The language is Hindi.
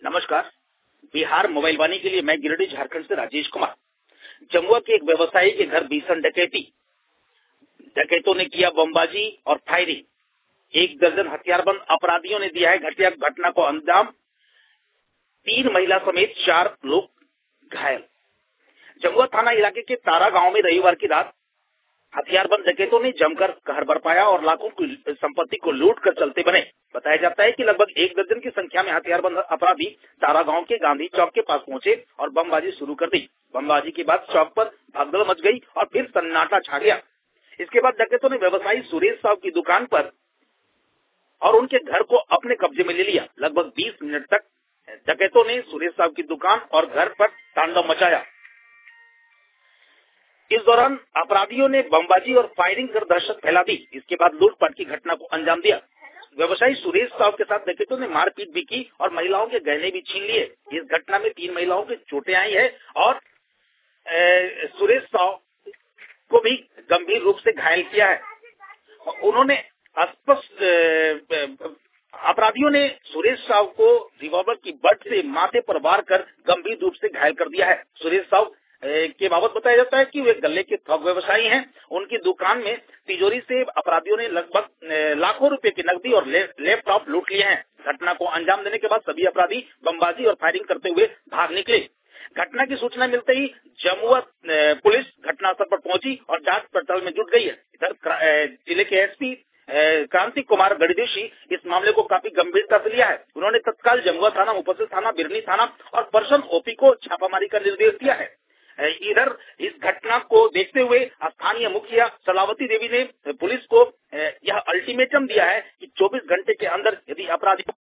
नमस्कार। बिहार मोबाइल वाणी के लिए मैं गिरिडीह झारखंड से राजेश कुमार। जमुआ के एक व्यवसायी के घर भीषण डकैती। डकैतों ने किया बमबाजी और फायरिंग। 1 दर्जन हथियारबंद अपराधियों ने दिया है घटिया घटना को अंजाम। 3 महिला समेत 4 लोग घायल। जमुआ थाना इलाके के तारा गांव में रविवार की रात हथियारबंद डकैतों ने जमकर कहर बरपाया और लाखों की संपत्ति को लूट कर चलते बने। बताया जाता है कि लगभग 1 दर्जन की संख्या में हथियारबंद अपराधी तारा गांव के गांधी चौक के पास पहुंचे और बमबाजी शुरू कर दी। बमबाजी के बाद चौक पर भगदड़ मच गई और फिर सन्नाटा छा गया। इसके बाद डकैतों ने व्यवसायी सुरेश साहब की दुकान पर और उनके घर को अपने कब्जे में ले लिया। लगभग 20 मिनट तक डकैतों ने सुरेश साहब की दुकान और घर पर तांडव मचाया। इस दौरान अपराधियों ने बमबाजी और फायरिंग कर दहशत फैला दी। इसके बाद लूटपाट की घटना को अंजाम दिया। व्यवसायी सुरेश साहब के साथ डकैतों ने मारपीट भी की और महिलाओं के गहने भी छीन लिए। इस घटना में 3 महिलाओं के चोटें आई है और सुरेश साहब को भी गंभीर रूप से घायल किया है। उन्होंने अपराधियों ने सुरेश साहब को रिवॉल्वर की बट से माथे पर वार कर गंभीर रूप से घायल कर दिया है। सुरेश साहब के बाबत बताया जाता है कि वे गल्ले के थोक व्यवसायी हैं। उनकी दुकान में तिजोरी से अपराधियों ने लगभग लाखों रुपए की नकदी और लैपटॉप लूट लिए हैं। घटना को अंजाम देने के बाद सभी अपराधी बमबाजी और फायरिंग करते हुए भाग निकले। घटना की सूचना मिलते ही जमुआ पुलिस घटनास्थल पर पहुंची और जांच पड़ताल में जुट गई है। इधर जिले के एसपी क्रांति कुमार गणदेशी इस मामले को काफी गंभीरता से लिया है। उन्होंने तत्काल जमुआ थाना, मुफस्सिल थाना, बिरनी थाना और परसन ओपी को छापामारी का निर्देश दिया है। इधर इस घटना को देखते हुए स्थानीय मुखिया सलावती देवी ने पुलिस को यह अल्टीमेटम दिया है कि 24 घंटे के अंदर यदि अपराधी